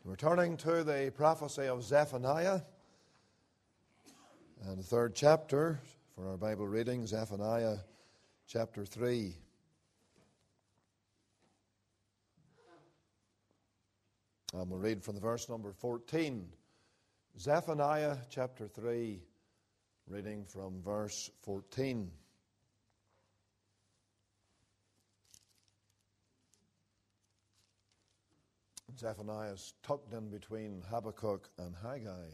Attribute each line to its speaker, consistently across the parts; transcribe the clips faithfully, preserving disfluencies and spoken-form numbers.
Speaker 1: We're turning to the prophecy of Zephaniah and the third chapter for our Bible reading, Zephaniah chapter three. And we'll read from the verse number fourteen. Zephaniah chapter three, reading from verse fourteen. Zephaniah is tucked in between Habakkuk and Haggai.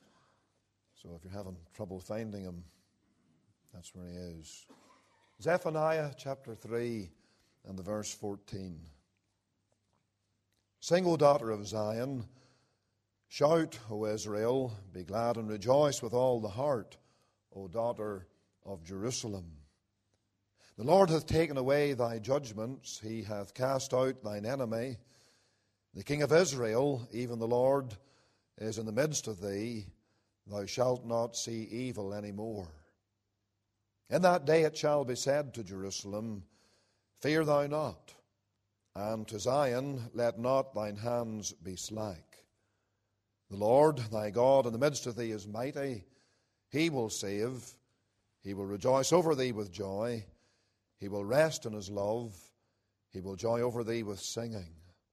Speaker 1: So if you're having trouble finding him, that's where he is. Zephaniah chapter three and the verse fourteen. Sing, O daughter of Zion, shout, O Israel, be glad and rejoice with all the heart, O daughter of Jerusalem. The Lord hath taken away thy judgments, he hath cast out thine enemy. The King of Israel, even the Lord, is in the midst of thee. Thou shalt not see evil any more. In that day it shall be said to Jerusalem, fear thou not, and to Zion, let not thine hands be slack. The Lord thy God in the midst of thee is mighty. He will save. He will rejoice over thee with joy. He will rest in his love. He will joy over thee with singing.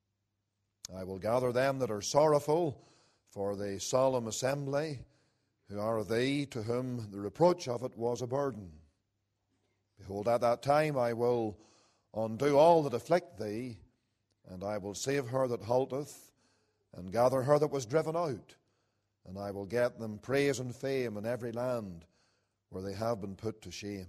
Speaker 1: I will gather them that are sorrowful for the solemn assembly, who are of thee, to whom the reproach of it was a burden. Behold, at that time I will undo all that afflict thee, and I will save her that halteth, and gather her that was driven out, and I will get them praise and fame in every land where they have been put to shame.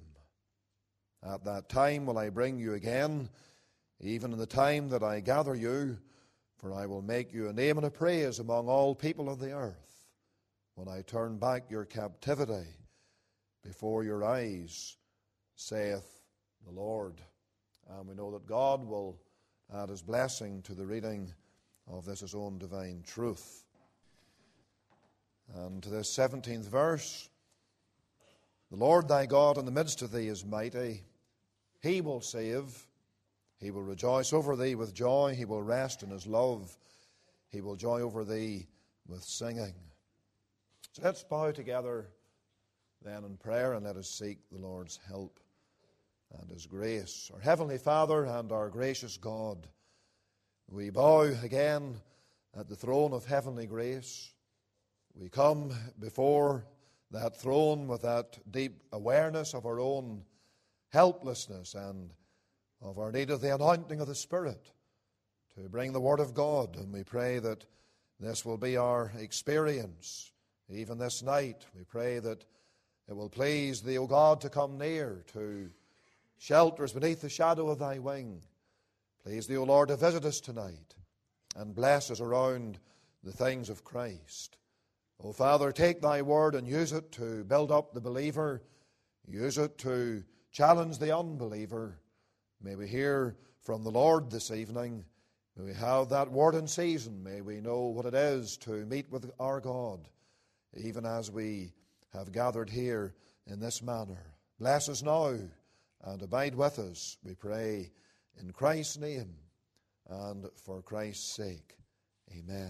Speaker 1: At that time will I bring you again, even in the time that I gather you, for I will make you a name and a praise among all people of the earth, when I turn back your captivity before your eyes, saith the Lord. And we know that God will add his blessing to the reading of this his own divine truth. And to this seventeenth verse, the Lord thy God in the midst of thee is mighty. He will save. He will rejoice over thee with joy. He will rest in his love. He will joy over thee with singing. So let's bow together then in prayer and let us seek the Lord's help and his grace. Our Heavenly Father and our gracious God, we bow again at the throne of heavenly grace. We come before that throne with that deep awareness of our own helplessness and of our need of the anointing of the Spirit to bring the Word of God. And we pray that this will be our experience even this night. We pray that it will please thee, O God, to come near to shelter us beneath the shadow of thy wing. Please thee, O Lord, to visit us tonight and bless us around the things of Christ. O Father, take thy word and use it to build up the believer. Use it to challenge the unbeliever. May we hear from the Lord this evening. May we have that word in season. May we know what it is to meet with our God, even as we have gathered here in this manner. Bless us now and abide with us, we pray, in Christ's name and for Christ's sake. Amen.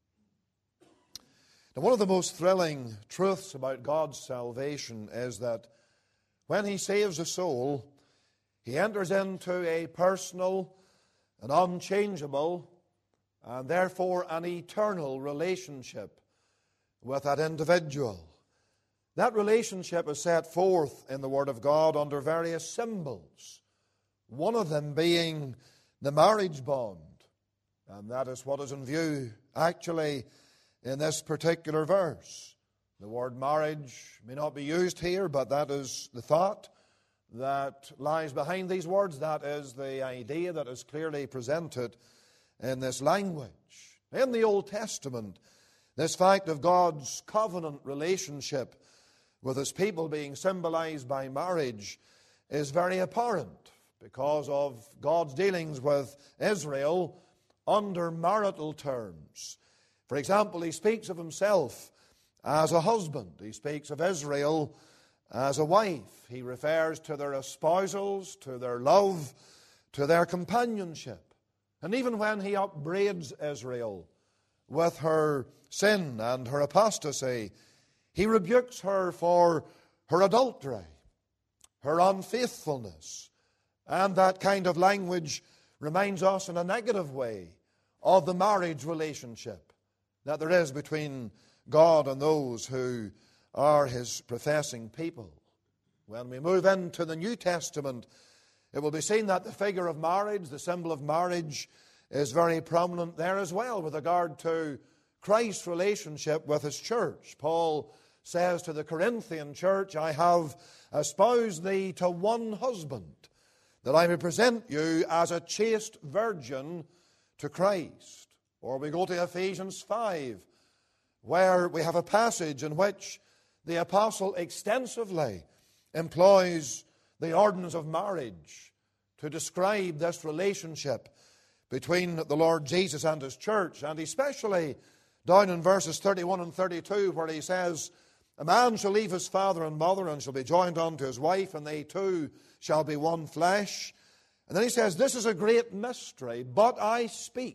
Speaker 1: Now, one of the most thrilling truths about God's salvation is that when he saves a soul, he enters into a personal, an unchangeable, and therefore an eternal relationship with that individual. That relationship is set forth in the Word of God under various symbols, one of them being the marriage bond. And that is what is in view actually in this particular verse. The word marriage may not be used here, but that is the thought that lies behind these words. That is the idea that is clearly presented in this language. In the Old Testament, this fact of God's covenant relationship with his people being symbolized by marriage is very apparent because of God's dealings with Israel under marital terms. For example, he speaks of himself as a husband. He speaks of Israel as a wife. He refers to their espousals, to their love, to their companionship. And even when he upbraids Israel with her sin and her apostasy. He rebukes her for her adultery, her unfaithfulness. And that kind of language reminds us in a negative way of the marriage relationship that there is between God and those who are His professing people. When we move into the New Testament, it will be seen that the figure of marriage, the symbol of marriage, is very prominent there as well with regard to Christ's relationship with His church. Paul says to the Corinthian church, I have espoused thee to one husband, that I may present you as a chaste virgin to Christ. Or we go to Ephesians five, where we have a passage in which the apostle extensively employs the ordinance of marriage to describe this relationship between the Lord Jesus and His church, and especially down in verses thirty-one and thirty-two, where he says, a man shall leave his father and mother and shall be joined unto his wife, and they two shall be one flesh. And then he says, this is a great mystery, but I speak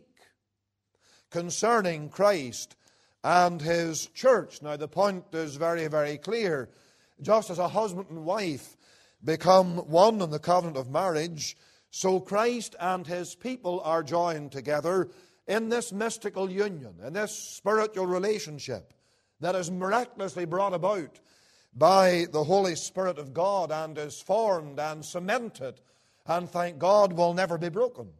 Speaker 1: concerning Christ and His church. Now the point is very, very clear. Just as a husband and wife become one in the covenant of marriage, so Christ and His people are joined together in this mystical union, in this spiritual relationship that is miraculously brought about by the Holy Spirit of God and is formed and cemented, and thank God will never be broken.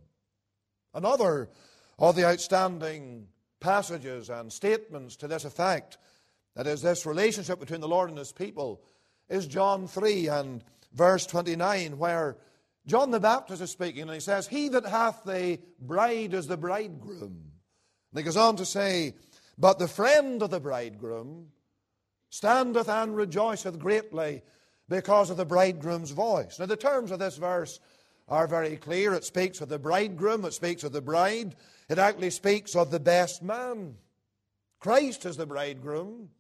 Speaker 1: Another of the outstanding passages and statements to this effect, that is this relationship between the Lord and His people, is John three and verse twenty-nine, where John the Baptist is speaking, and he says, he that hath the bride is the bridegroom. And he goes on to say, but the friend of the bridegroom standeth and rejoiceth greatly because of the bridegroom's voice. Now the terms of this verse are very clear. It speaks of the bridegroom, it speaks of the bride, it actually speaks of the best man. Christ is the bridegroom,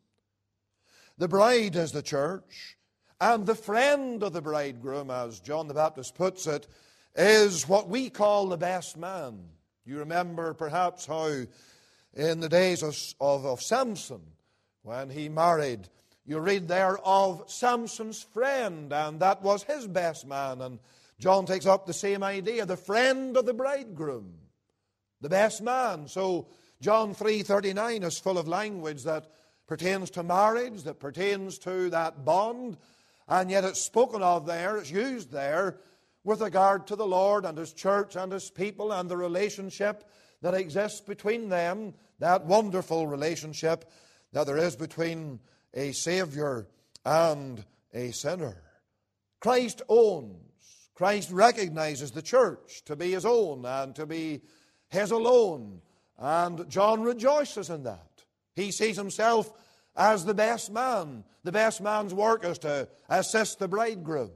Speaker 1: the bride is the church, and the friend of the bridegroom, as John the Baptist puts it, is what we call the best man. You remember perhaps how in the days of, of, of Samson, when he married, you read there of Samson's friend, and that was his best man. And John takes up the same idea, the friend of the bridegroom, the best man. So John three thirty-nine is full of language that pertains to marriage, that pertains to that bond, and yet it's spoken of there, it's used there with regard to the Lord and His church and His people and the relationship that exists between them, that wonderful relationship that there is between a Savior and a sinner. Christ owns, Christ recognizes the church to be His own and to be His alone, and John rejoices in that. He sees himself as the best man. The best man's work is to assist the bridegroom,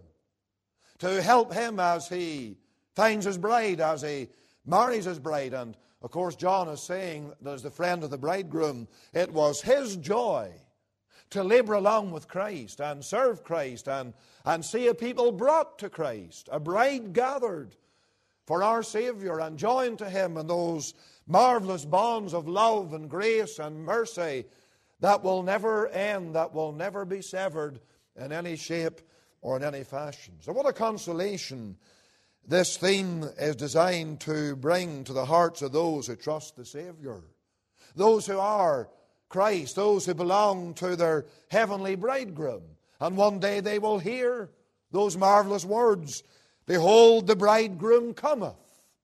Speaker 1: to help him as he finds his bride, as he marries his bride. And of course, John is saying that as the friend of the bridegroom, it was his joy to labor along with Christ and serve Christ and, and see a people brought to Christ, a bride gathered for our Savior and joined to Him in those marvelous bonds of love and grace and mercy that will never end, that will never be severed in any shape or in any fashion. So what a consolation this theme is designed to bring to the hearts of those who trust the Savior, those who are Christ, those who belong to their heavenly bridegroom. And one day they will hear those marvelous words, behold, the bridegroom cometh,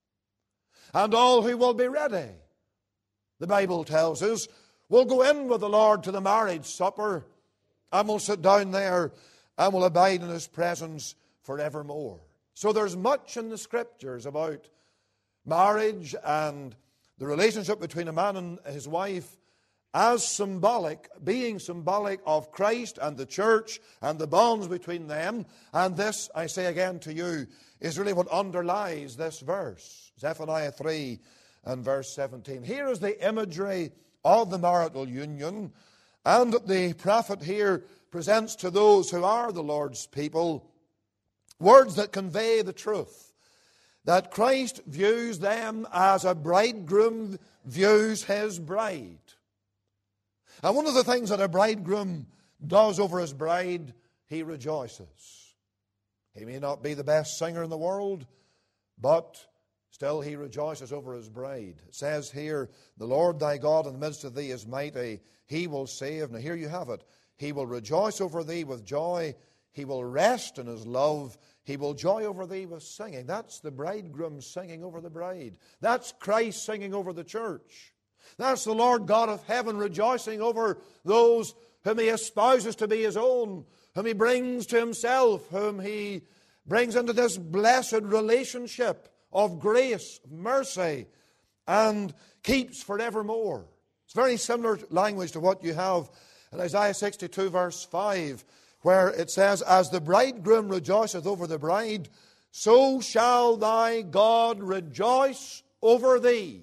Speaker 1: and all who will be ready, the Bible tells us, will go in with the Lord to the marriage supper, and will sit down there and will abide in His presence forevermore. So there's much in the Scriptures about marriage and the relationship between a man and his wife as symbolic, being symbolic of Christ and the church and the bonds between them. And this, I say again to you, is really what underlies this verse. Zephaniah three and verse seventeen. Here is the imagery of the marital union, and the prophet here presents to those who are the Lord's people words that convey the truth that Christ views them as a bridegroom views his bride. And one of the things that a bridegroom does over his bride, he rejoices. He may not be the best singer in the world, but still he rejoices over his bride. It says here, the Lord thy God in the midst of thee is mighty. He will save. Now here you have it. He will rejoice over thee with joy. He will rest in his love. He will joy over thee with singing. That's the bridegroom singing over the bride. That's Christ singing over the church. That's the Lord God of heaven rejoicing over those whom he espouses to be his own, whom he brings to himself, whom he brings into this blessed relationship of grace, mercy, and keeps forevermore. It's very similar language to what you have in Isaiah sixty-two verse five, where it says, as the bridegroom rejoiceth over the bride, so shall thy God rejoice over thee.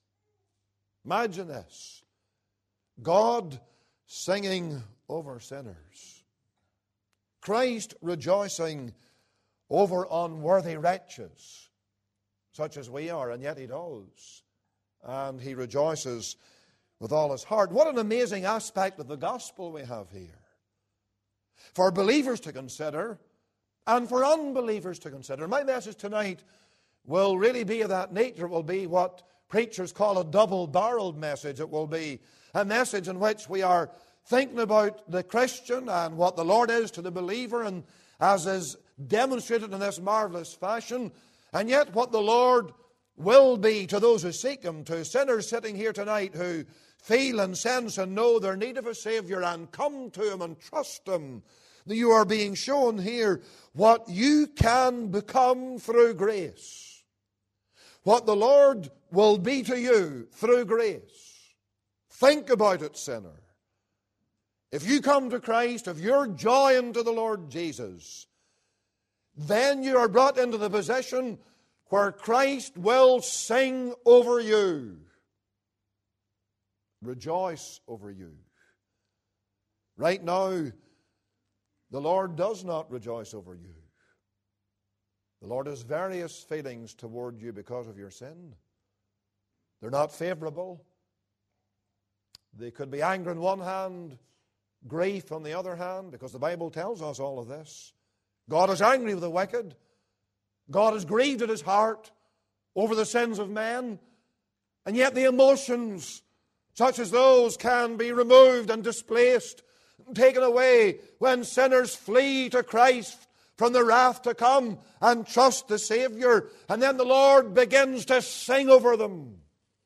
Speaker 1: Imagine this. God singing over sinners. Christ rejoicing over unworthy wretches, such as we are, and yet he does. And he rejoices with all his heart. What an amazing aspect of the gospel we have here. For believers to consider, and for unbelievers to consider. My message tonight will really be of that nature. It will be what preachers call a double-barreled message. It will be a message in which we are thinking about the Christian and what the Lord is to the believer, and as is demonstrated in this marvelous fashion, and yet what the Lord will be to those who seek him, to sinners sitting here tonight who feel and sense and know their need of a Savior and come to him and trust him. You are being shown here what you can become through grace. What the Lord will be to you through grace. Think about it, sinner. If you come to Christ, if you're joined to the Lord Jesus, then you are brought into the position where Christ will sing over you. Rejoice over you. Right now, the Lord does not rejoice over you. The Lord has various feelings toward you because of your sin. They're not favorable. They could be anger on one hand, grief on the other hand, because the Bible tells us all of this. God is angry with the wicked. God is grieved at his heart over the sins of men. And yet the emotions such as those can be removed and displaced, taken away when sinners flee to Christ from the wrath to come and trust the Savior. And then the Lord begins to sing over them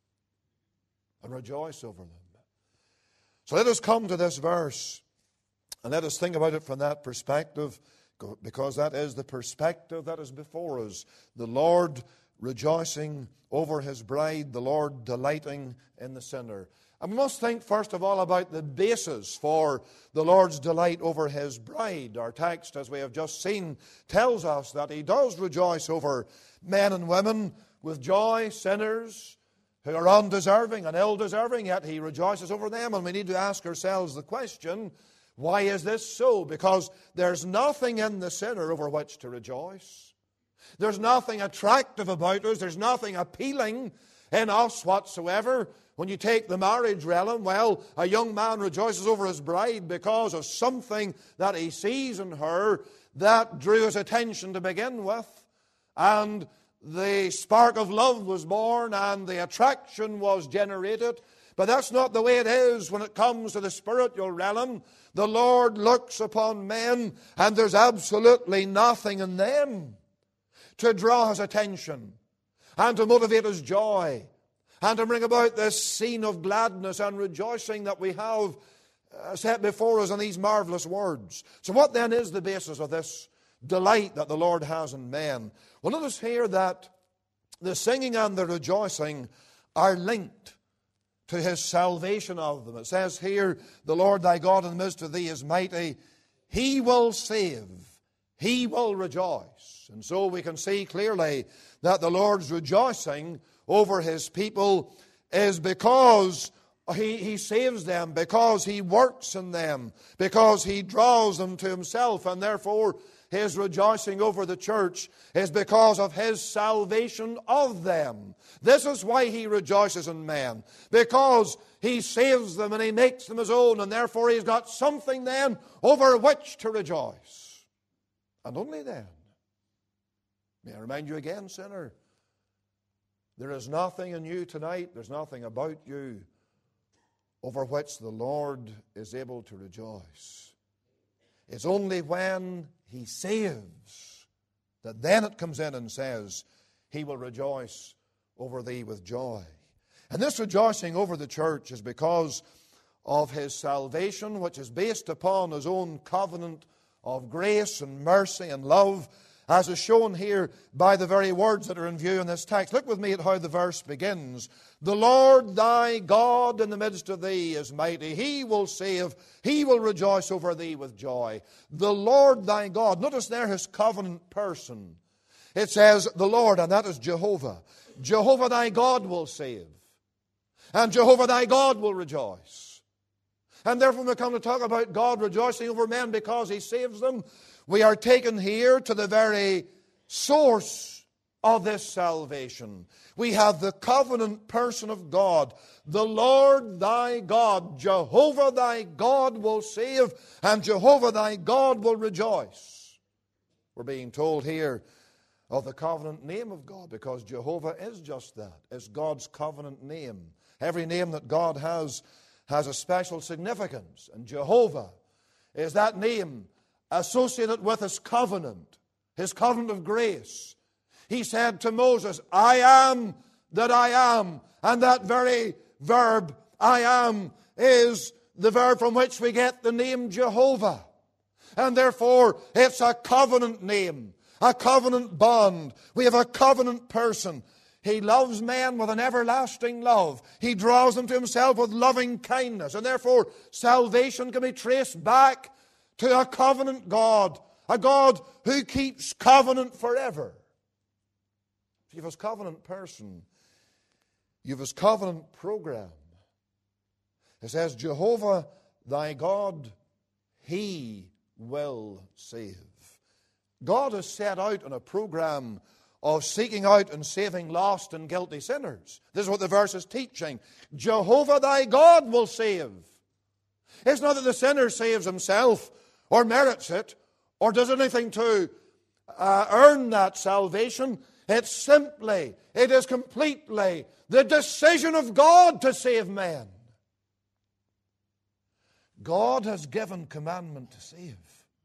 Speaker 1: and rejoice over them. So let us come to this verse and let us think about it from that perspective, because that is the perspective that is before us. The Lord rejoicing over his bride, the Lord delighting in the sinner. And we must think first of all about the basis for the Lord's delight over his bride. Our text, as we have just seen, tells us that he does rejoice over men and women with joy, sinners who are undeserving and ill-deserving, yet he rejoices over them. And we need to ask ourselves the question, why is this so? Because there's nothing in the sinner over which to rejoice. There's nothing attractive about us. There's nothing appealing in us whatsoever. When you take the marriage realm, well, a young man rejoices over his bride because of something that he sees in her that drew his attention to begin with. And the spark of love was born and the attraction was generated. But that's not the way it is when it comes to the spiritual realm. The Lord looks upon men and there's absolutely nothing in them to draw his attention and to motivate his joy and to bring about this scene of gladness and rejoicing that we have set before us in these marvelous words. So what then is the basis of this delight that the Lord has in men? Well, notice here that the singing and the rejoicing are linked to his salvation of them. It says here, the Lord thy God in the midst of thee is mighty. He will save. He will rejoice. And so we can see clearly that the Lord's rejoicing over his people is because he, he saves them, because he works in them, because he draws them to himself, and therefore His rejoicing over the church is because of His salvation of them. This is why He rejoices in men, because He saves them and He makes them His own, and therefore He's got something then over which to rejoice. And only then. May I remind you again, sinner, there is nothing in you tonight, there's nothing about you over which the Lord is able to rejoice. It's only when He saves that then it comes in and says, He will rejoice over thee with joy. And this rejoicing over the church is because of His salvation, which is based upon His own covenant of grace and mercy and love, as is shown here by the very words that are in view in this text. Look with me at how the verse begins. The Lord thy God in the midst of thee is mighty. He will save. He will rejoice over thee with joy. The Lord thy God. Notice there His covenant person. It says the Lord, and that is Jehovah. Jehovah thy God will save. And Jehovah thy God will rejoice. And therefore when we come to talk about God rejoicing over men because He saves them, we are taken here to the very source of this salvation. We have the covenant person of God. The Lord thy God, Jehovah thy God will save, and Jehovah thy God will rejoice. We're being told here of the covenant name of God, because Jehovah is just that. It's God's covenant name. Every name that God has has a special significance, and Jehovah is that name associated with His covenant, His covenant of grace. He said to Moses, I am that I am. And that very verb, I am, is the verb from which we get the name Jehovah. And therefore, it's a covenant name, a covenant bond. We have a covenant person. He loves men with an everlasting love. He draws them to Himself with loving kindness. And therefore, salvation can be traced back to a covenant God, a God who keeps covenant forever. You have His covenant person. You have His covenant program. It says, Jehovah thy God, He will save. God has set out on a program of seeking out and saving lost and guilty sinners. This is what the verse is teaching. Jehovah thy God will save. It's not that the sinner saves himself or merits it, or does anything to uh, earn that salvation. It's simply, it is completely the decision of God to save men. God has given commandment to save.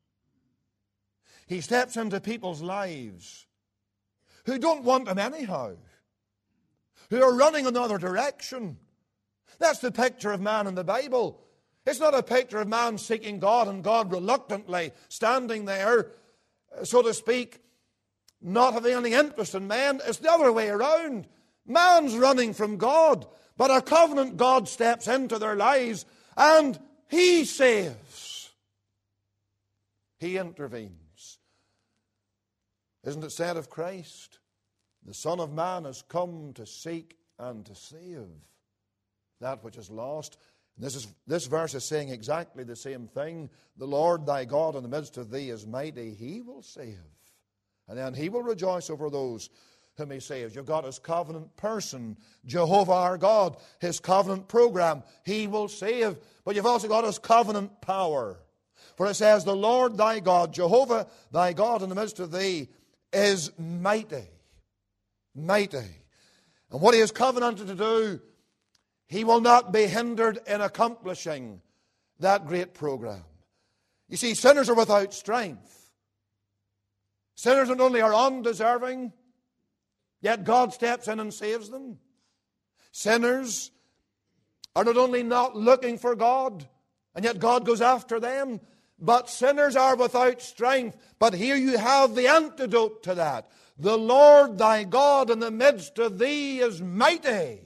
Speaker 1: He steps into people's lives who don't want Him anyhow, who are running another direction. That's the picture of man in the Bible. It's not a picture of man seeking God and God reluctantly standing there, so to speak, not having any interest in man. It's the other way around. Man's running from God, but a covenant God steps into their lives and He saves. He intervenes. Isn't it said of Christ, the Son of Man has come to seek and to save that which is lost? This is this verse is saying exactly the same thing. The Lord thy God in the midst of thee is mighty. He will save. And then He will rejoice over those whom He saves. You've got His covenant person, Jehovah our God, His covenant program. He will save. But you've also got His covenant power. For it says, the Lord thy God, Jehovah thy God in the midst of thee is mighty. Mighty. And what He has covenanted to do, He will not be hindered in accomplishing that great program. You see, sinners are without strength. Sinners not only are undeserving, yet God steps in and saves them. Sinners are not only not looking for God, and yet God goes after them, but sinners are without strength. But here you have the antidote to that. The Lord thy God in the midst of thee is mighty.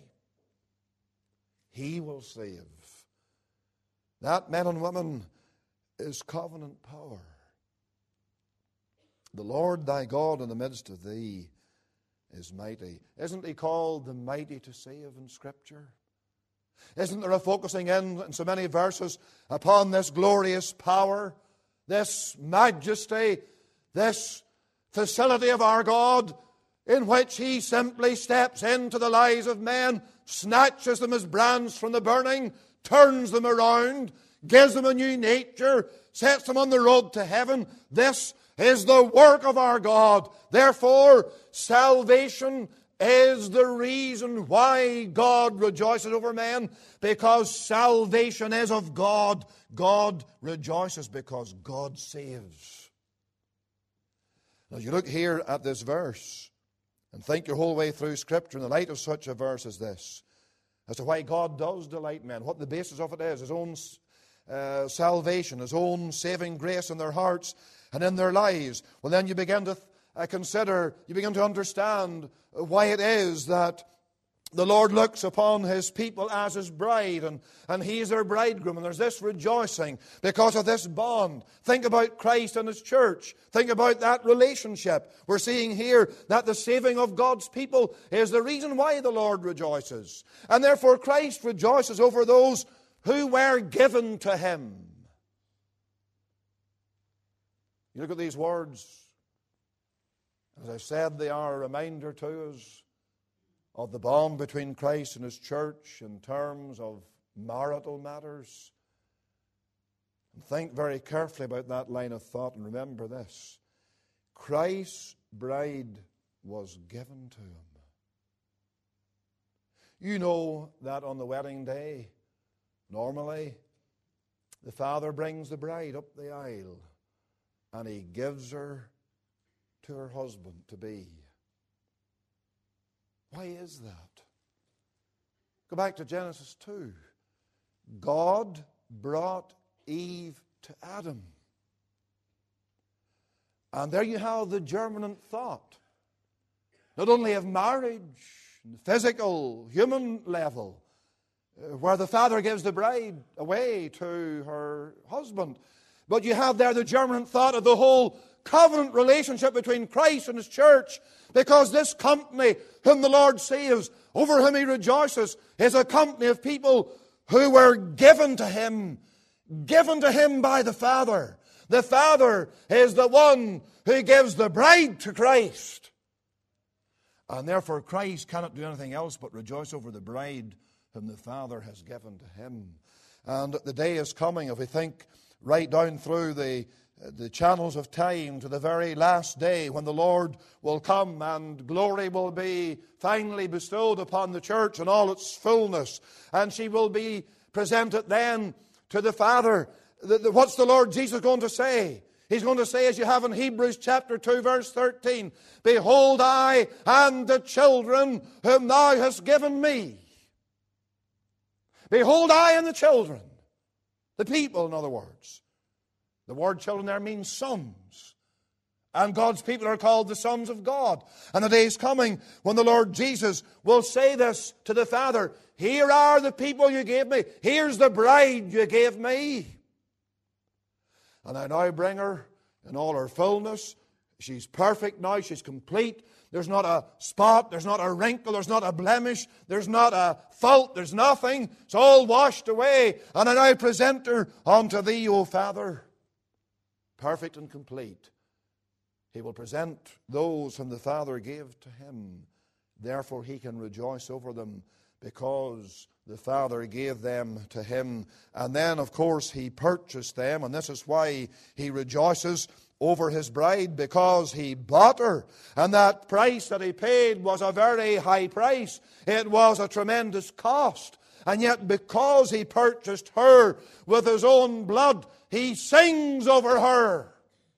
Speaker 1: He will save. That, men and women, is covenant power. The Lord thy God in the midst of thee is mighty. Isn't He called the mighty to save in Scripture? Isn't there a focusing in, in so many verses upon this glorious power, this majesty, This facility of our God, in which He simply steps into the lives of men, snatches them as brands from the burning, turns them around, gives them a new nature, sets them on the road to heaven. This is the work of our God. Therefore, salvation is the reason why God rejoices over men, because salvation is of God. God rejoices because God saves. Now, you look here at this verse and think your whole way through Scripture in the light of such a verse as this, as to why God does delight men, what the basis of it is, His own uh, salvation, His own saving grace in their hearts and in their lives. Well, then you begin to uh, consider, you begin to understand why it is that the Lord looks upon His people as His bride, and, and He is their bridegroom. And there's this rejoicing because of this bond. Think about Christ and His church. Think about that relationship. We're seeing here that the saving of God's people is the reason why the Lord rejoices. And therefore Christ rejoices over those who were given to Him. You look at these words. As I said, they are a reminder to us of the bond between Christ and His church in terms of marital matters. And think very carefully about that line of thought and remember this. Christ's bride was given to Him. You know that on the wedding day, normally, the father brings the bride up the aisle and he gives her to her husband to be. Why is that? Go back to Genesis two. God brought Eve to Adam. And there you have the germinant thought, not only of marriage, physical, human level, where the father gives the bride away to her husband, but you have there the germinant thought of the whole covenant relationship between Christ and His church, because this company whom the Lord saves, over whom He rejoices, is a company of people who were given to Him, given to Him by the Father. The Father is the one who gives the bride to Christ. And therefore Christ cannot do anything else but rejoice over the bride whom the Father has given to Him. And the day is coming, if we think right down through the the channels of time to the very last day, when the Lord will come and glory will be finally bestowed upon the church in all its fullness, and she will be presented then to the Father. The, the, what's the Lord Jesus going to say? He's going to say, as you have in Hebrews chapter two, verse thirteen, "Behold, I and the children whom thou hast given me." Behold, I and the children. The people, in other words. The word children there means sons. And God's people are called the sons of God. And the day is coming when the Lord Jesus will say this to the Father: "Here are the people you gave me. Here's the bride you gave me. And I now bring her in all her fullness. She's perfect now. She's complete. There's not a spot. There's not a wrinkle. There's not a blemish. There's not a fault. There's nothing. It's all washed away. And I now present her unto thee, O Father, perfect and complete." He will present those whom the Father gave to Him. Therefore He can rejoice over them, because the Father gave them to Him. And then, of course, He purchased them. And this is why He rejoices over His bride, because He bought her. And that price that He paid was a very high price. It was a tremendous cost. And yet, because He purchased her with His own blood, He sings over her.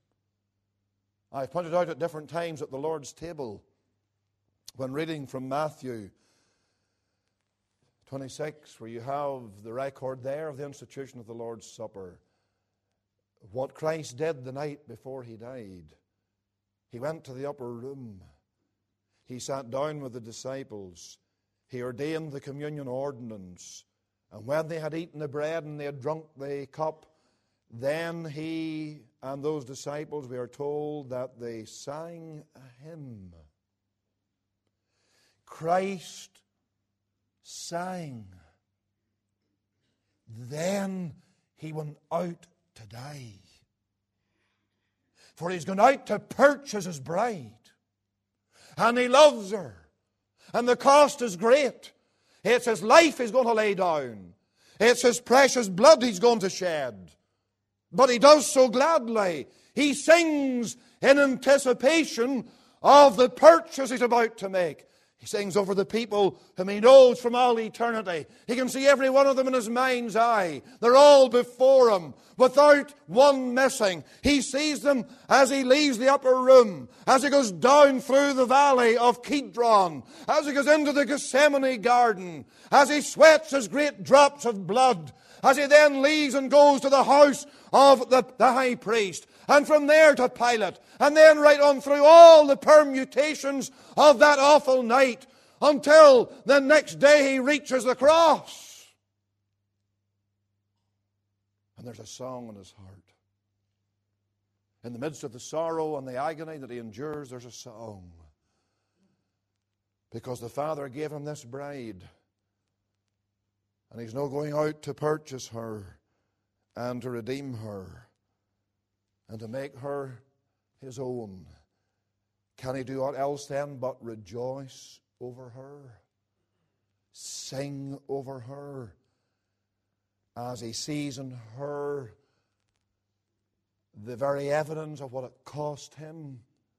Speaker 1: I've pointed out at different times at the Lord's table, when reading from Matthew twenty-six, where you have the record there of the institution of the Lord's Supper, what Christ did the night before He died. He went to the upper room. He sat down with the disciples. He ordained the communion ordinance. And when they had eaten the bread and they had drunk the cup, then He and those disciples, we are told that they sang a hymn. Christ sang. Then He went out to die. For he's gone out to purchase his bride. And he loves her. And the cost is great. It's his life he's going to lay down. It's his precious blood he's going to shed. But he does so gladly. He sings in anticipation of the purchase he's about to make. He sings over the people whom he knows from all eternity. He can see every one of them in his mind's eye. They're all before him, without one missing. He sees them as he leaves the upper room, as he goes down through the valley of Kidron, as he goes into the Gethsemane garden, as he sweats his great drops of blood, as he then leaves and goes to the house of the, the high priest, and from there to Pilate, and then right on through all the permutations of that awful night, until the next day he reaches the cross. And there's a song in his heart. In the midst of the sorrow and the agony that he endures, there's a song. Because the Father gave him this bride, and he's now going out to purchase her and to redeem her and to make her his own. Can he do what else then but rejoice over her? Sing over her as he sees in her the very evidence of what it cost him.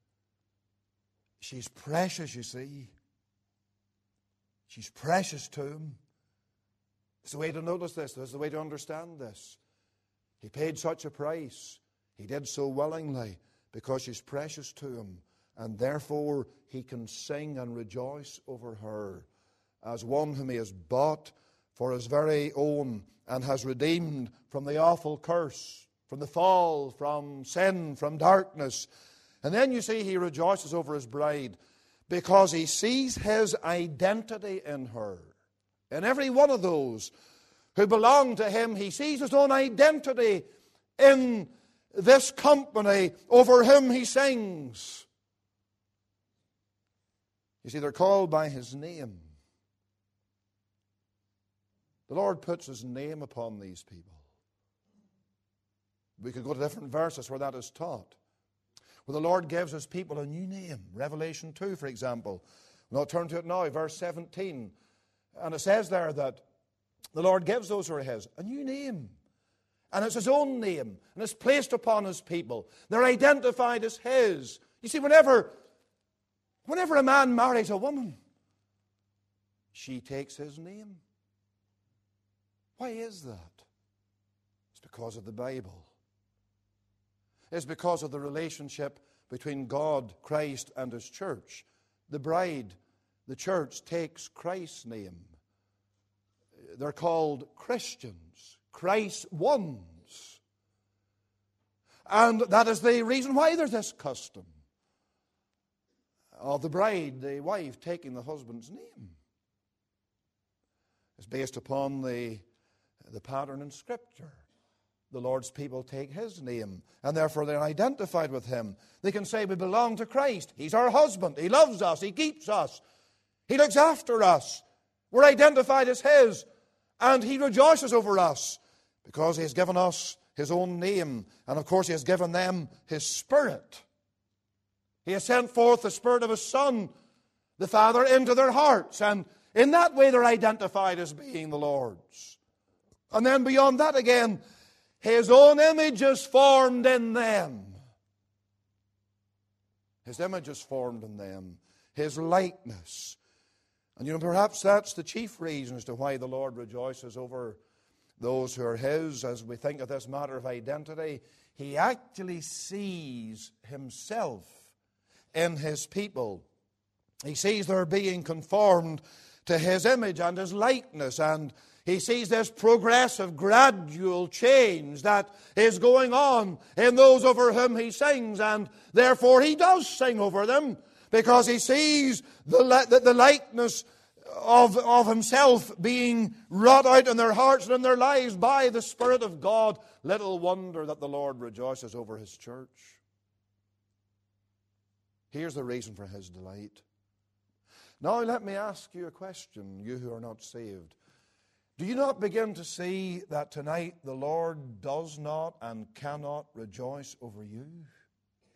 Speaker 1: She's precious, you see. She's precious to him. It's the way to notice this. It's the way to understand this. He paid such a price. He did so willingly because she's precious to him. And therefore he can sing and rejoice over her as one whom he has bought for his very own and has redeemed from the awful curse, from the fall, from sin, from darkness. And then you see he rejoices over his bride because he sees his identity in her. In every one of those who belong to him, he sees his own identity in this company over whom he sings. You see, they're called by his name. The Lord puts his name upon these people. We could go to different verses where that is taught, where the Lord gives his people a new name. Revelation two, for example. And I'll turn to it now, verse seventeen. And it says there that the Lord gives those who are his a new name. And it's his own name. And it's placed upon his people. They're identified as his. You see, whenever, whenever a man marries a woman, she takes his name. Why is that? It's because of the Bible. It's because of the relationship between God, Christ, and his church. The bride, the church, takes Christ's name. They're called Christians, Christ's ones. And that is the reason why there's this custom of the bride, the wife, taking the husband's name. It's based upon the, the pattern in Scripture. The Lord's people take his name, and therefore they're identified with him. They can say, we belong to Christ. He's our husband. He loves us. He keeps us. He looks after us. We're identified as his. And he rejoices over us because he has given us his own name. And of course he has given them his Spirit. He has sent forth the Spirit of his Son, the Father, into their hearts. And in that way they're identified as being the Lord's. And then beyond that again, his own image is formed in them. His image is formed in them. His likeness. And you know, perhaps that's the chief reason as to why the Lord rejoices over those who are his. As we think of this matter of identity, he actually sees himself in his people. He sees their being conformed to his image and his likeness, and he sees this progressive, gradual change that is going on in those over whom he sings, and therefore he does sing over them, because he sees the, the, the likeness of, of himself being wrought out in their hearts and in their lives by the Spirit of God. Little wonder that the Lord rejoices over his church. Here's the reason for his delight. Now let me ask you a question, you who are not saved. Do you not begin to see that tonight the Lord does not and cannot rejoice over you?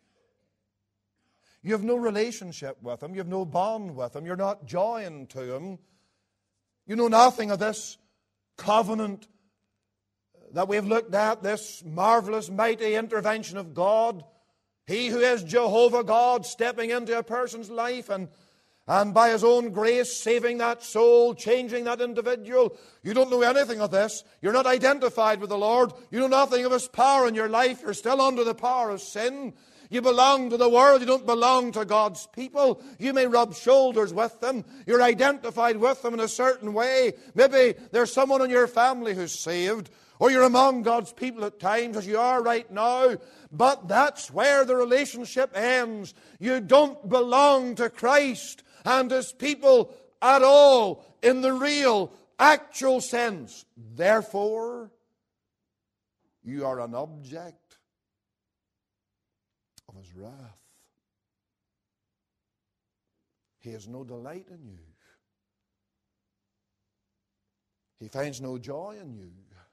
Speaker 1: You have no relationship with Him. You have no bond with Him. You're not joined to Him. You know nothing of this covenant that we've looked at, this marvelous, mighty intervention of God. He who is Jehovah God stepping into a person's life and, and by His own grace saving that soul, changing that individual. You don't know anything of this. You're not identified with the Lord. You know nothing of His power in your life. You're still under the power of sin. You belong to the world. You don't belong to God's people. You may rub shoulders with them. You're identified with them in a certain way. Maybe there's someone in your family who's saved, or you're among God's people at times, as you are right now. But that's where the relationship ends. You don't belong to Christ and His people at all in the real, actual sense. Therefore, you are an object of His wrath. He has no delight in you. He finds no joy in you.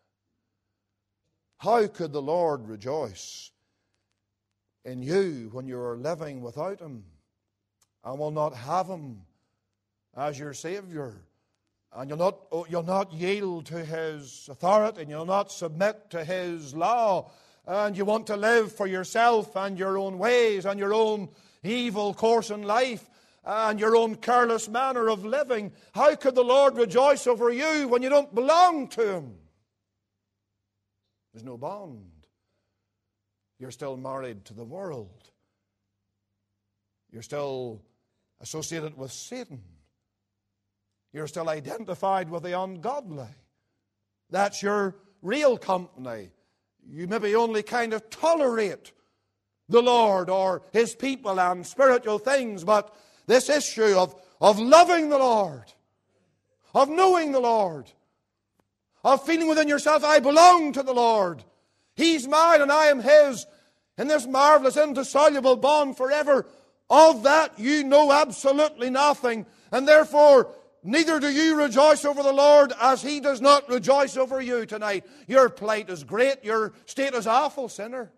Speaker 1: How could the Lord rejoice in you when you are living without Him and will not have Him as your Savior? And you'll not, you'll not yield to His authority, and you'll not submit to His law, and you want to live for yourself and your own ways and your own evil course in life and your own careless manner of living. How could the Lord rejoice over you when you don't belong to Him? There's no bond. You're still married to the world. You're still associated with Satan. You're still identified with the ungodly. That's your real company. You maybe only kind of tolerate the Lord or His people and spiritual things, but this issue of, of loving the Lord, of knowing the Lord, of feeling within yourself, I belong to the Lord. He's mine and I am His, in this marvelous, indissoluble bond forever. Of that you know absolutely nothing, and therefore neither do you rejoice over the Lord as He does not rejoice over you tonight. Your plight is great. Your state is awful, sinner.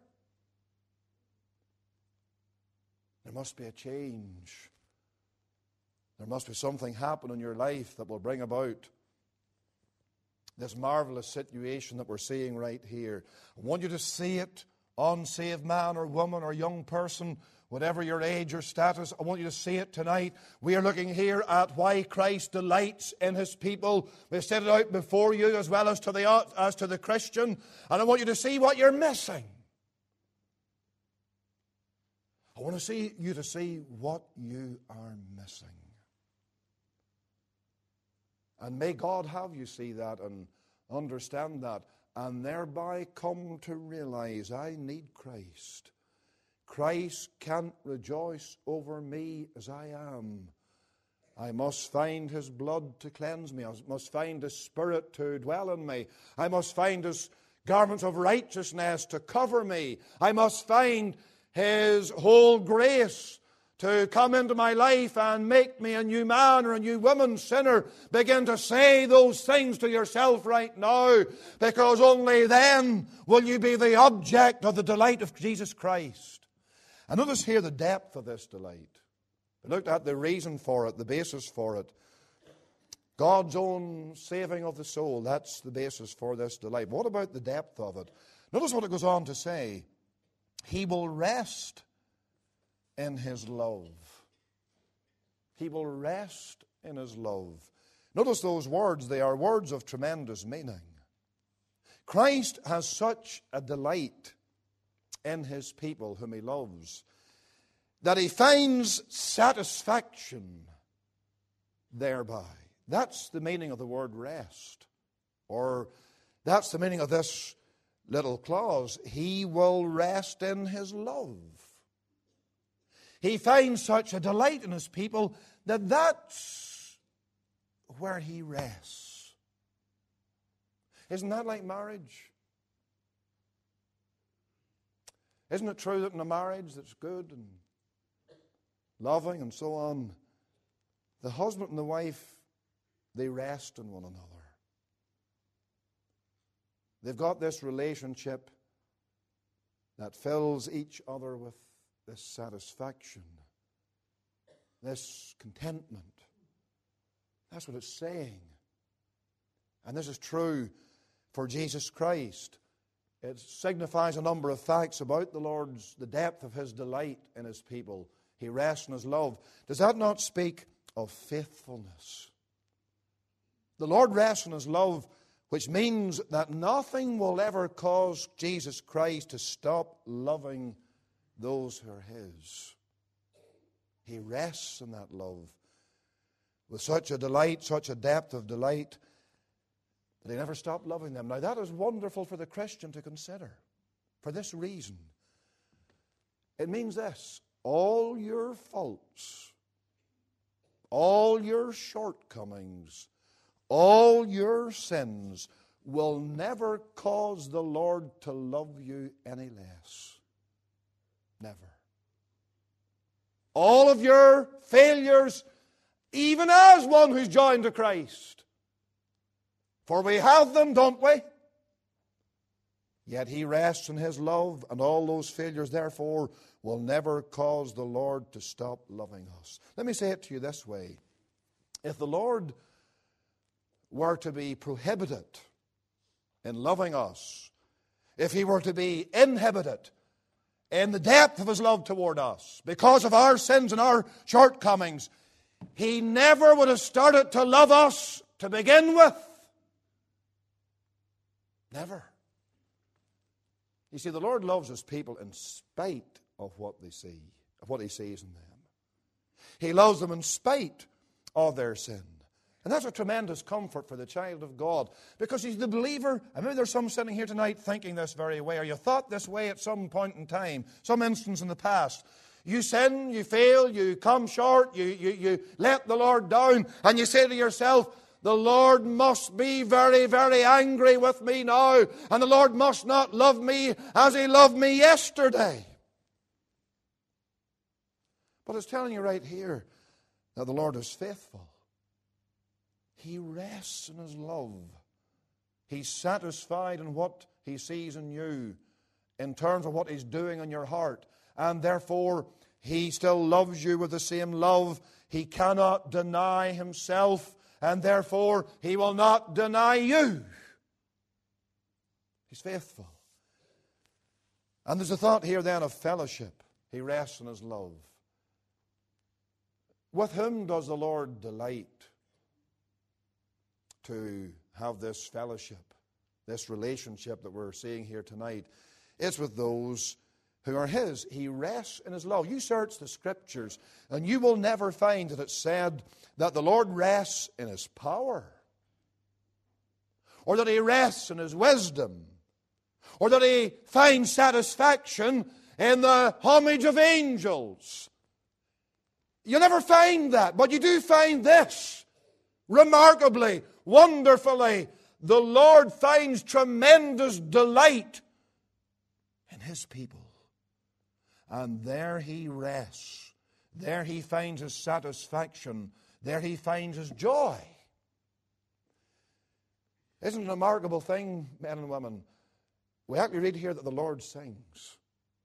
Speaker 1: There must be a change. There must be something happen in your life that will bring about this marvelous situation that we're seeing right here. I want you to see it, unsaved man or woman or young person, whatever your age or status. I want you to see it tonight. We are looking here at why Christ delights in His people. We've set it out before you as well as to the, as to the Christian. And I want you to see what you're missing. I want to see you to see what you are missing. And may God have you see that and understand that, and thereby come to realize I need Christ. Christ can't rejoice over me as I am. I must find His blood to cleanse me. I must find His Spirit to dwell in me. I must find His garments of righteousness to cover me. I must find His whole grace to come into my life and make me a new man or a new woman, sinner. Begin to say those things to yourself right now, because only then will you be the object of the delight of Jesus Christ. And notice here the depth of this delight. We looked at the reason for it, the basis for it. God's own saving of the soul, that's the basis for this delight. What about the depth of it? Notice what it goes on to say. He will rest in His love. He will rest in His love. Notice those words, they are words of tremendous meaning. Christ has such a delight in His people whom He loves that He finds satisfaction thereby. That's the meaning of the word rest. Or that's the meaning of this little clause. He will rest in His love. He finds such a delight in His people that that's where He rests. Isn't that like marriage? Isn't it true that in a marriage that's good and loving and so on, the husband and the wife, they rest in one another. They've got this relationship that fills each other with this satisfaction. this contentment. That's what it's saying. And this is true for Jesus Christ. It signifies a number of facts about the Lord's, the depth of His delight in His people. He rests in His love. Does that not speak of faithfulness? The Lord rests in His love, which means that nothing will ever cause Jesus Christ to stop loving those who are His. He rests in that love with such a delight, such a depth of delight, that He never stopped loving them. Now that is wonderful for the Christian to consider. For this reason. It means this: all your faults, all your shortcomings, all your sins will never cause the Lord to love you any less. Never. All of your failures, even as one who's joined to Christ. For we have them, don't we? Yet He rests in His love, and all those failures, therefore, will never cause the Lord to stop loving us. Let me say it to you this way. If the Lord were to be prohibited in loving us, if He were to be inhibited in the depth of His love toward us because of our sins and our shortcomings, He never would have started to love us to begin with. Never. You see, the Lord loves His people in spite of what they see, of what He sees in them. He loves them in spite of their sin. And that's a tremendous comfort for the child of God. Because he's the believer. And maybe there's some sitting here tonight thinking this very way, or you thought this way at some point in time, some instance in the past. You sin, you fail, you come short, you, you, you let the Lord down, and you say to yourself, the Lord must be very, very angry with me now, and the Lord must not love me as He loved me yesterday. But it's telling you right here that the Lord is faithful. He rests in His love. He's satisfied in what He sees in you in terms of what He's doing in your heart. And therefore, He still loves you with the same love. He cannot deny Himself, and therefore He will not deny you. He's faithful. And there's a thought here then of fellowship. He rests in His love. With whom does the Lord delight to have this fellowship, this relationship that we're seeing here tonight? It's with those who are His. He rests in His love. You search the Scriptures, and you will never find that it's said that the Lord rests in His power, or that He rests in His wisdom, or that He finds satisfaction in the homage of angels. You'll never find that, but you do find this. Remarkably, wonderfully, the Lord finds tremendous delight in His people. And there He rests. There He finds His satisfaction. There He finds His joy. Isn't it a remarkable thing, men and women? We actually read here that the Lord sings.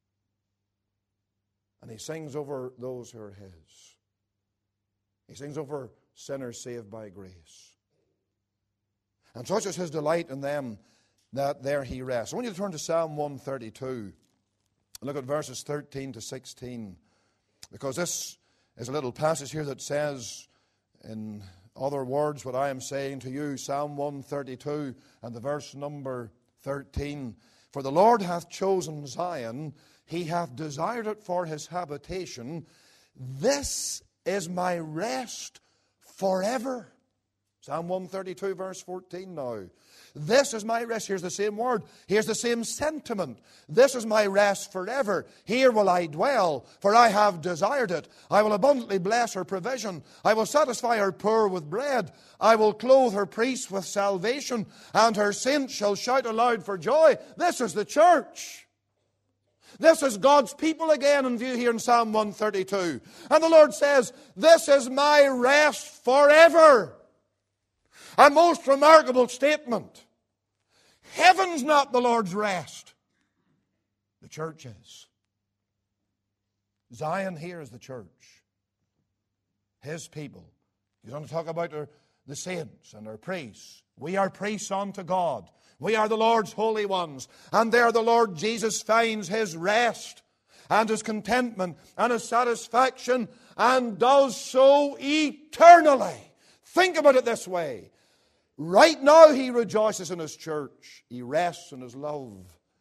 Speaker 1: And He sings over those who are His. He sings over sinners saved by grace. And such is His delight in them that there He rests. I want you to turn to Psalm one thirty-two. Look at verses thirteen to sixteen. Because this is a little passage here that says, in other words, what I am saying to you. Psalm one thirty-two and the verse number thirteen. For the Lord hath chosen Zion, He hath desired it for His habitation. This is my rest forever. Psalm one thirty-two verse fourteen now. This is my rest. Here's the same word. Here's the same sentiment. This is my rest forever. Here will I dwell, for I have desired it. I will abundantly bless her provision. I will satisfy her poor with bread. I will clothe her priests with salvation, and her saints shall shout aloud for joy. This is the church. This is God's people again in view here in Psalm one thirty-two. And the Lord says, this is my rest forever. A most remarkable statement. Heaven's not the Lord's rest. The church is. Zion here is the church. His people. He's going to talk about our, the saints and our priests. We are priests unto God. We are the Lord's holy ones. And there the Lord Jesus finds His rest and His contentment and His satisfaction, and does so eternally. Think about it this way. Right now He rejoices in His church. He rests in His love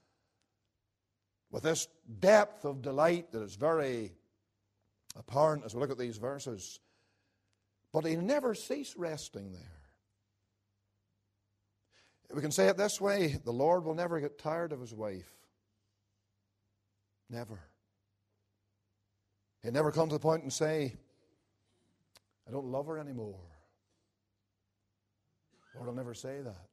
Speaker 1: with this depth of delight that is very apparent as we look at these verses. But He'll never cease resting there. We can say it this way: the Lord will never get tired of His wife. Never. He'll never come to the point and say, I don't love her anymore. The Lord will never say that.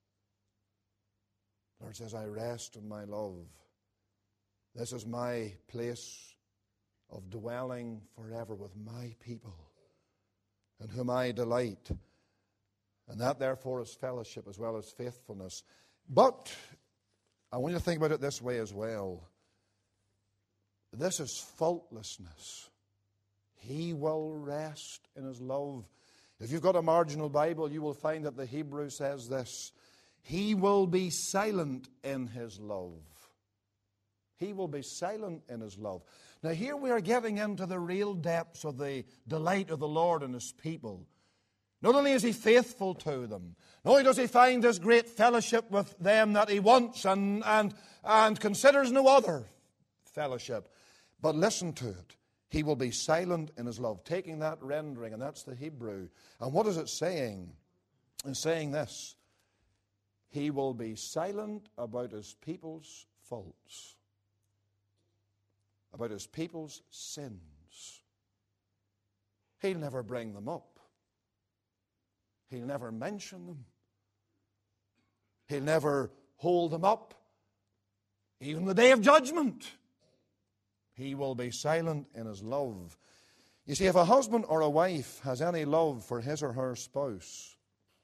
Speaker 1: The Lord says, I rest in my love. This is my place of dwelling forever with my people, in whom I delight. And that, therefore, is fellowship as well as faithfulness. But I want you to think about it this way as well. This is faultlessness. He will rest in His love. If you've got a marginal Bible, you will find that the Hebrew says this: He will be silent in His love. He will be silent in His love. Now here we are getting into the real depths of the delight of the Lord in His people. Not only is He faithful to them, not only does He find this great fellowship with them that He wants and, and, and considers no other fellowship, but listen to it. He will be silent in His love. Taking that rendering, and that's the Hebrew. And what is it saying? It's saying this: He will be silent about His people's faults, about His people's sins. He'll never bring them up. He'll never mention them. He'll never hold them up. Even the day of judgment, He will be silent in His love. You see, if a husband or a wife has any love for his or her spouse,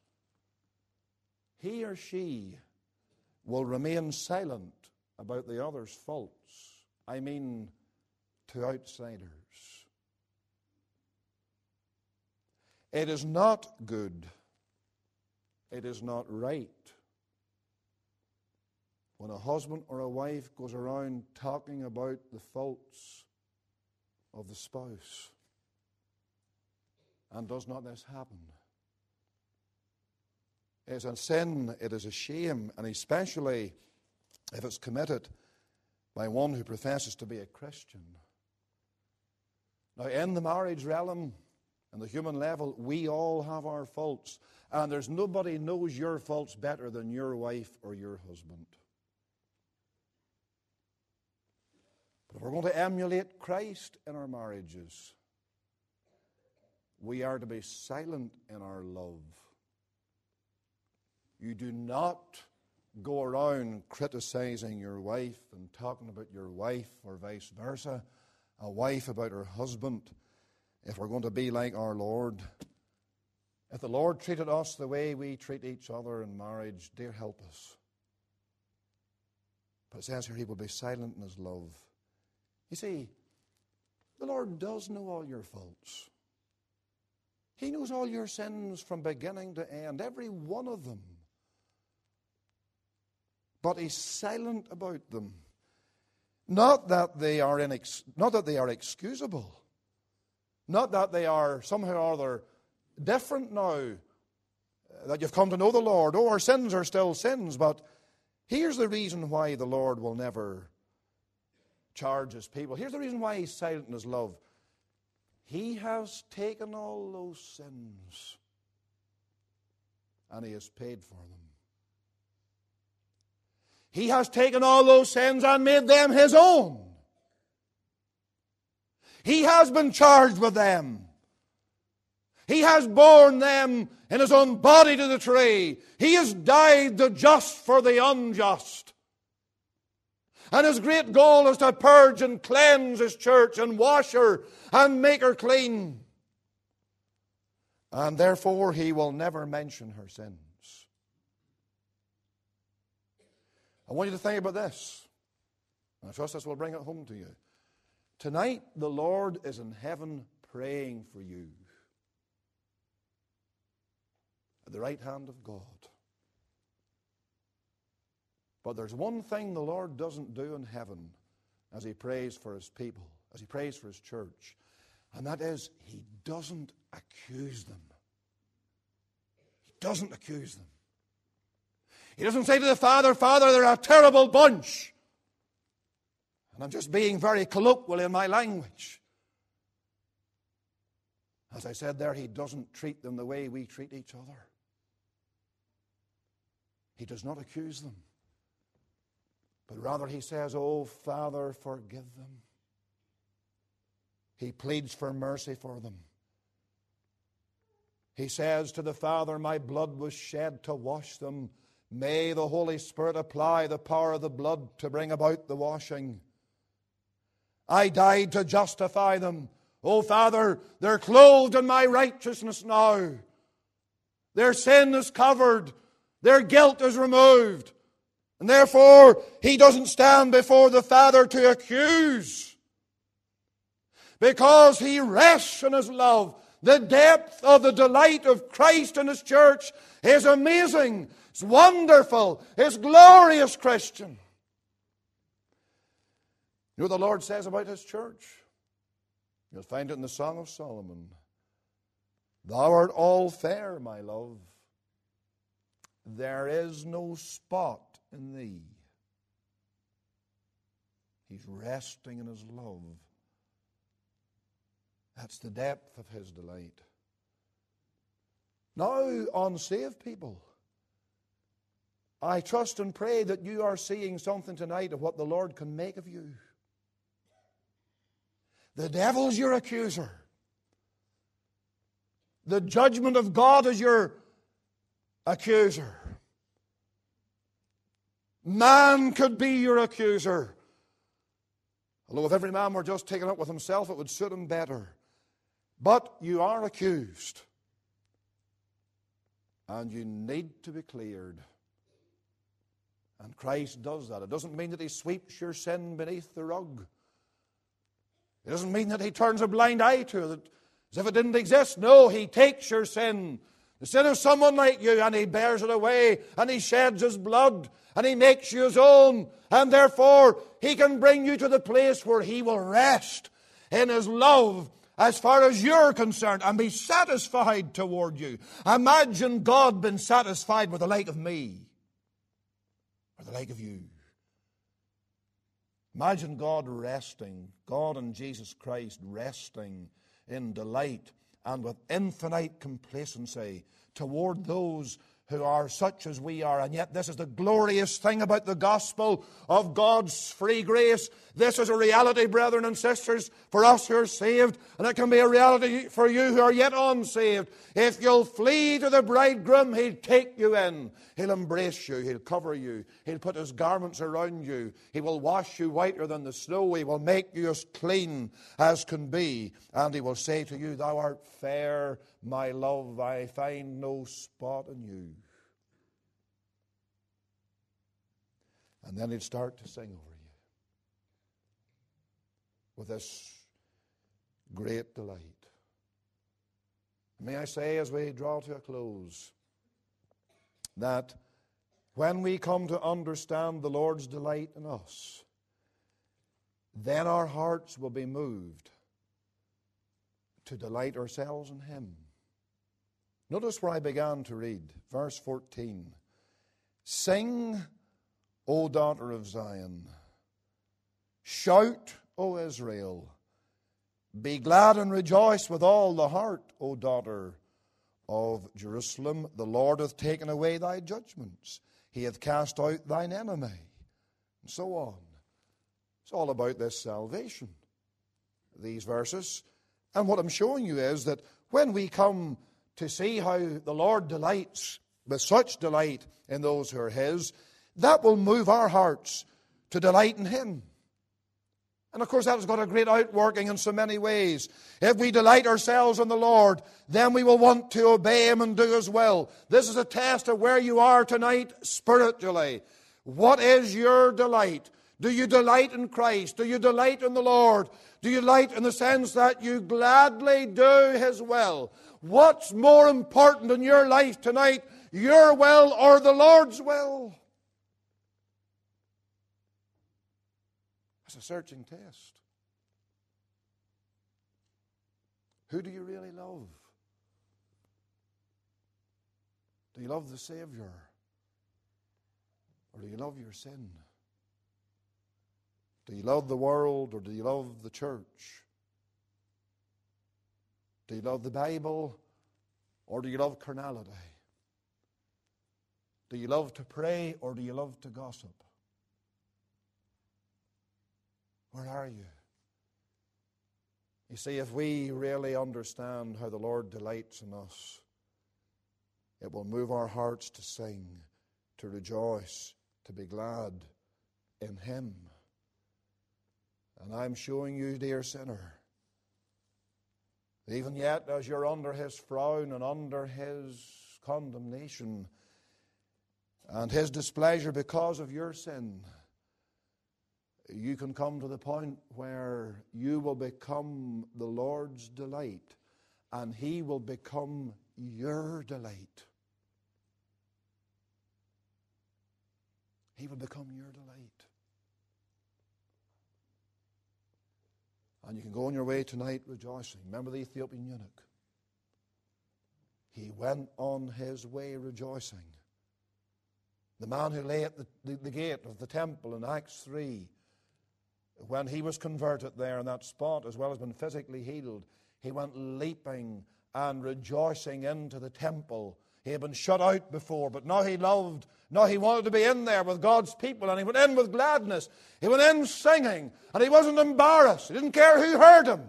Speaker 1: he or she will remain silent about the other's faults. I mean, to outsiders. It is not good. It is not right when a husband or a wife goes around talking about the faults of the spouse. And does not this happen? It is a sin, it is a shame, and especially if it's committed by one who professes to be a Christian. Now, in the marriage realm, on the human level, we all have our faults. And there's nobody knows your faults better than your wife or your husband. But if we're going to emulate Christ in our marriages, we are to be silent in our love. You do not go around criticizing your wife and talking about your wife or vice versa, a wife about her husband. If we're going to be like our Lord, if the Lord treated us the way we treat each other in marriage, dear, help us. But it says here He will be silent in His love. You see, the Lord does know all your faults. He knows all your sins from beginning to end, every one of them. But He's silent about them. Not that they are inex- not that they are excusable. Not that they are somehow or other different now that you've come to know the Lord. Oh, our sins are still sins, but here's the reason why the Lord will never charge His people. Here's the reason why He's silent in His love. He has taken all those sins and He has paid for them. He has taken all those sins and made them His own. He has been charged with them. He has borne them in His own body to the tree. He has died the just for the unjust. And His great goal is to purge and cleanse His church and wash her and make her clean. And therefore He will never mention her sins. I want you to think about this. And I trust this will bring it home to you. Tonight, the Lord is in heaven praying for you. at the right hand of God. But there's one thing the Lord doesn't do in heaven as he prays for his people, as he prays for his church, and that is he doesn't accuse them. He doesn't accuse them. He doesn't say to the Father, Father, they're a terrible bunch. And I'm just being very colloquial in my language. As I said there, he doesn't treat them the way we treat each other. He does not accuse them. But rather he says, oh, Father, forgive them. He pleads for mercy for them. He says to the Father, my blood was shed to wash them. May the Holy Spirit apply the power of the blood to bring about the washing. I died to justify them. Oh, Father, they're clothed in my righteousness now. Their sin is covered. Their guilt is removed. And therefore, he doesn't stand before the Father to accuse. Because he rests in his love. The depth of the delight of Christ in his church is amazing. It's wonderful. It's glorious, Christian. You know what the Lord says about his church? You'll find it in the Song of Solomon. Thou art all fair, my love. There is no spot in thee. He's resting in his love. That's the depth of his delight. Now, unsaved people, I trust and pray that you are seeing something tonight of what the Lord can make of you. The devil's your accuser. The judgment of God is your accuser. Man could be your accuser. Although if every man were just taken up with himself, it would suit him better. But you are accused. And you need to be cleared. And Christ does that. It doesn't mean that he sweeps your sin beneath the rug. It doesn't mean that he turns a blind eye to it as if it didn't exist. No, he takes your sin, the sin of someone like you, and he bears it away, and he sheds his blood, and he makes you his own, and therefore he can bring you to the place where he will rest in his love as far as you're concerned and be satisfied toward you. Imagine God being satisfied with the like of me or the like of you. Imagine God resting, God and Jesus Christ resting in delight and with infinite complacency toward those who are such as we are. And yet this is the glorious thing about the gospel of God's free grace. This is a reality, brethren and sisters, for us who are saved, and it can be a reality for you who are yet unsaved. If you'll flee to the bridegroom, he'll take you in. He'll embrace you. He'll cover you. He'll put his garments around you. He will wash you whiter than the snow. He will make you as clean as can be. And he will say to you, thou art fair, my love. I find no spot in you. And then he'd start to sing over you with this great delight. May I say, as we draw to a close, that when we come to understand the Lord's delight in us, then our hearts will be moved to delight ourselves in him. Notice where I began to read, verse fourteen. Sing, O daughter of Zion. Shout, O Israel. Be glad and rejoice with all the heart, O daughter of Jerusalem. The Lord hath taken away thy judgments. He hath cast out thine enemy. And so on. It's all about this salvation, these verses. And what I'm showing you is that when we come to see how the Lord delights with such delight in those who are his, that will move our hearts to delight in him. And of course that has got a great outworking in so many ways. If we delight ourselves in the Lord, then we will want to obey him and do his will. This is a test of where you are tonight spiritually. What is your delight? Do you delight in Christ? Do you delight in the Lord? Do you delight in the sense that you gladly do his will? What's more important in your life tonight, your will or the Lord's will? It's a searching test. Who do you really love? Do you love the Savior? Or do you love your sin? Do you love the world or do you love the church? Do you love the Bible or do you love carnality? Do you love to pray or do you love to gossip? Where are you? You see, if we really understand how the Lord delights in us, it will move our hearts to sing, to rejoice, to be glad in Him. And I'm showing you, dear sinner, even yet as you're under His frown and under His condemnation and His displeasure because of your sin, you can come to the point where you will become the Lord's delight and He will become your delight. He will become your delight. And you can go on your way tonight rejoicing. Remember the Ethiopian eunuch? He went on his way rejoicing. The man who lay at the, the, the gate of the temple in Acts three, when he was converted there in that spot, as well as been physically healed, he went leaping and rejoicing into the temple. He had been shut out before, but now he loved, now he wanted to be in there with God's people, and he went in with gladness. He went in singing, and he wasn't embarrassed. He didn't care who heard him.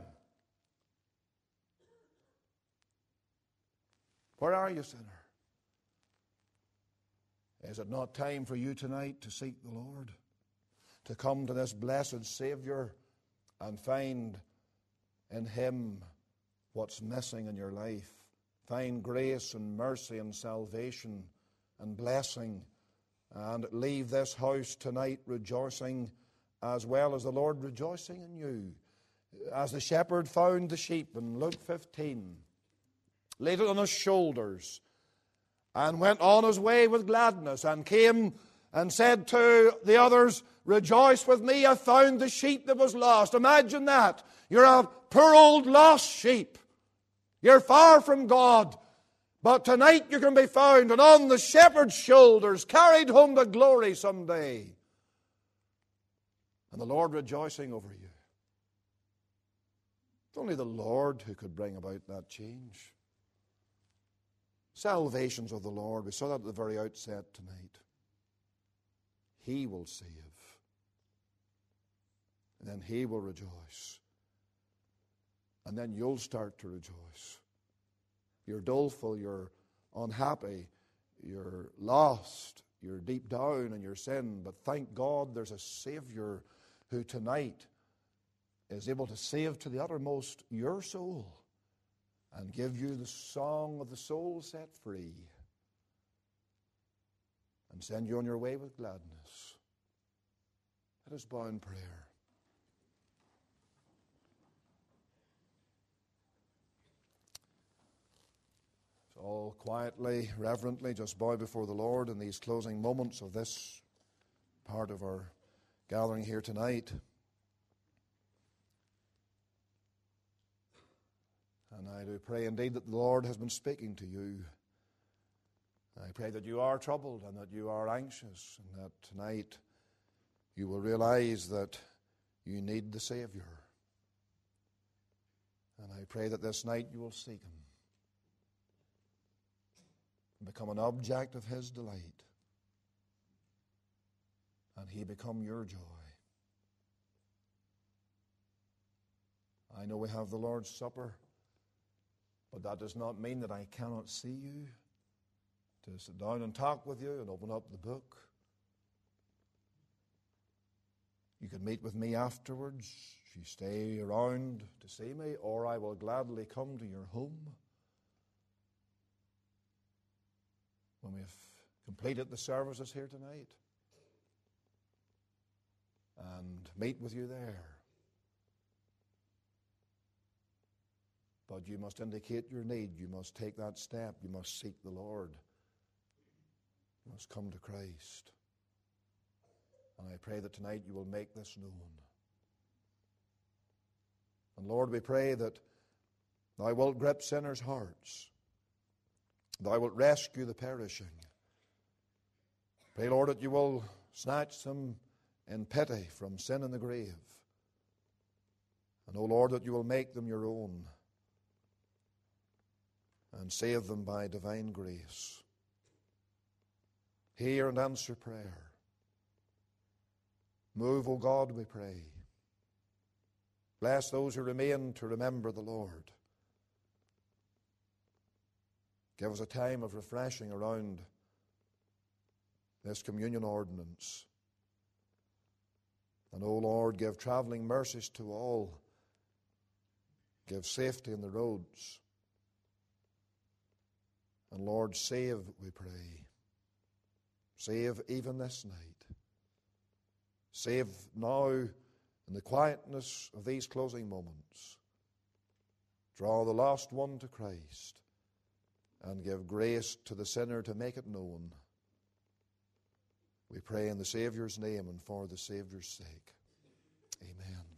Speaker 1: Where are you, sinner? Is it not time for you tonight to seek the Lord? To come to this blessed Savior and find in Him what's missing in your life. Find grace and mercy and salvation and blessing, and leave this house tonight rejoicing as well as the Lord rejoicing in you. As the shepherd found the sheep in Luke fifteen, laid it on his shoulders, and went on his way with gladness, and came and said to the others, "Rejoice with me, I found the sheep that was lost." Imagine that. You're a poor old lost sheep. You're far from God. But tonight you can be found, and on the shepherd's shoulders, carried home to glory someday. And the Lord rejoicing over you. It's only the Lord who could bring about that change. Salvation's of the Lord. We saw that at the very outset tonight. He will save. And then He will rejoice. And then you'll start to rejoice. You're doleful, you're unhappy, you're lost, you're deep down in your sin. But thank God there's a Savior who tonight is able to save to the uttermost your soul and give you the song of the soul set free and send you on your way with gladness. Let us bow in prayer. So all quietly, reverently, just bow before the Lord in these closing moments of this part of our gathering here tonight. And I do pray indeed that the Lord has been speaking to you. I pray that you are troubled and that you are anxious, and that tonight you will realize that you need the Savior. And I pray that this night you will seek Him and become an object of His delight, and He become your joy. I know we have the Lord's Supper, but that does not mean that I cannot see you, to sit down and talk with you and open up the book. You can meet with me afterwards. You stay around to see me, or I will gladly come to your home when we've completed the services here tonight and meet with you there. But you must indicate your need. You must take that step. You must seek the Lord. You must come to Christ. And I pray that tonight you will make this known. And Lord, we pray that Thou wilt grip sinners' hearts. Thou wilt rescue the perishing. Pray, Lord, that you will snatch them in pity from sin and the grave. And, O Lord, that you will make them your own and save them by divine grace. Hear and answer prayer. Move, O God, we pray. Bless those who remain to remember the Lord. Give us a time of refreshing around this communion ordinance. And, O Lord, give traveling mercies to all. Give safety in the roads. And, Lord, save, we pray. Save even this night. Save now in the quietness of these closing moments. Draw the lost one to Christ and give grace to the sinner to make it known. We pray in the Saviour's name and for the Saviour's sake. Amen.